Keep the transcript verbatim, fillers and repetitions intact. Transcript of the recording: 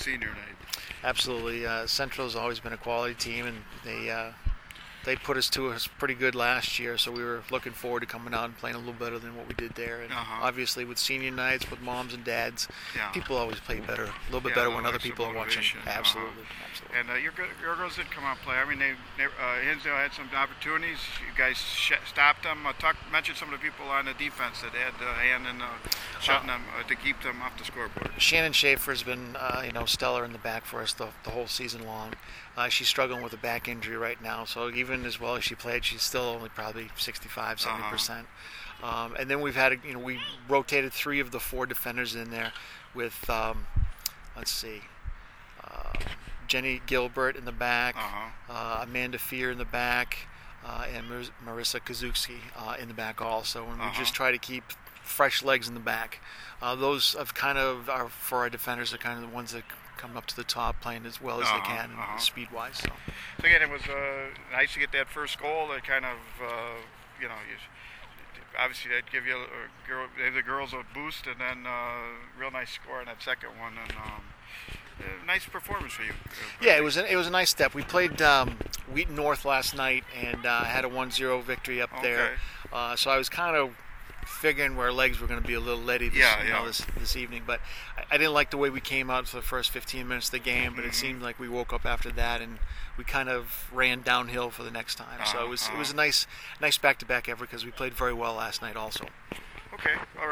senior night. Absolutely. Uh, Central's always been a quality team, and they uh, they put us to us pretty good last year, so we were looking forward to coming out and playing a little better than what we did there. And uh-huh. obviously with senior nights, with moms and dads, yeah. people always play better, a little bit yeah, better when other people are watching. Uh-huh. Absolutely. Absolutely. And uh, your, your girls did come out and play. I mean, they, they uh, Hinsdale had some opportunities. You guys sh- stopped them. Uh, talk, mentioned some of the people on the defense that had a hand in uh, shutting uh, them uh, to keep them off the scoreboard. Shannon Schaefer's been, uh, you know, stellar in the back for us the, the whole season long. Uh, she's struggling with a back injury right now, so even as well as she played, she's still only probably sixty-five, seventy percent. Uh-huh. Um, and then we've had, you know, we rotated three of the four defenders in there with, um, let's see, uh, Jenny Gilbert in the back, uh-huh. uh, Amanda Fear in the back, uh, and Mar- Marissa Kazuki uh, in the back also. And uh-huh. we just try to keep fresh legs in the back. Uh, those have kind of, are, for our defenders, are kind of the ones that come up to the top playing as well as uh-huh. they can uh-huh. speed-wise. So. so again, it was uh, nice to get that first goal. That kind of, uh, you know, you, obviously that'd give you a girl, give the girls a boost, and then uh, real nice score on that second one, and um, a nice performance for you. Yeah, it was a, it was a nice step. We played um, Wheaton North last night and uh, had a one zero victory up okay. there. Uh, so I was kind of figuring where our legs were going to be a little leady this, yeah, you yeah. know, this, this evening, but I, I didn't like the way we came out for the first fifteen minutes of the game. But mm-hmm. it seemed like we woke up after that and we kind of ran downhill for the next time. Uh-huh, so it was uh-huh. it was a nice nice back to back effort because we played very well last night also. Okay, all right.